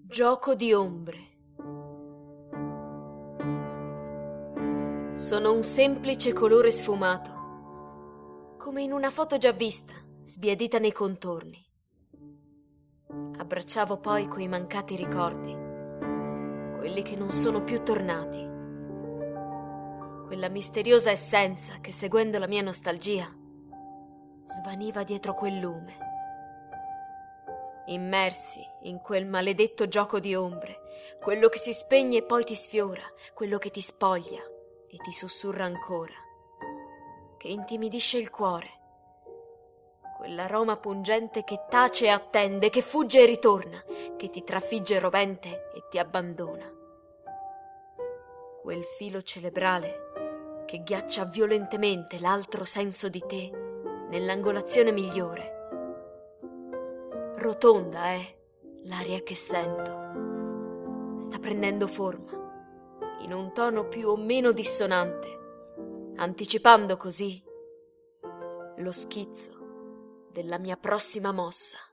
Gioco di ombre. Sono un semplice colore sfumato, come in una foto già vista, sbiadita nei contorni. Abbracciavo poi quei mancati ricordi, quelli che non sono più tornati. Quella misteriosa essenza che, seguendo la mia nostalgia, svaniva dietro quel lume. Immersi in quel maledetto gioco di ombre, quello che si spegne e poi ti sfiora, quello che ti spoglia e ti sussurra ancora, che intimidisce il cuore, quell'aroma pungente che tace e attende, che fugge e ritorna, che ti trafigge rovente e ti abbandona. Quel filo cerebrale che ghiaccia violentemente l'altro senso di te nell'angolazione migliore. Rotonda è l'aria che sento. Sta prendendo forma, in un tono più o meno dissonante, anticipando così lo schizzo della mia prossima mossa.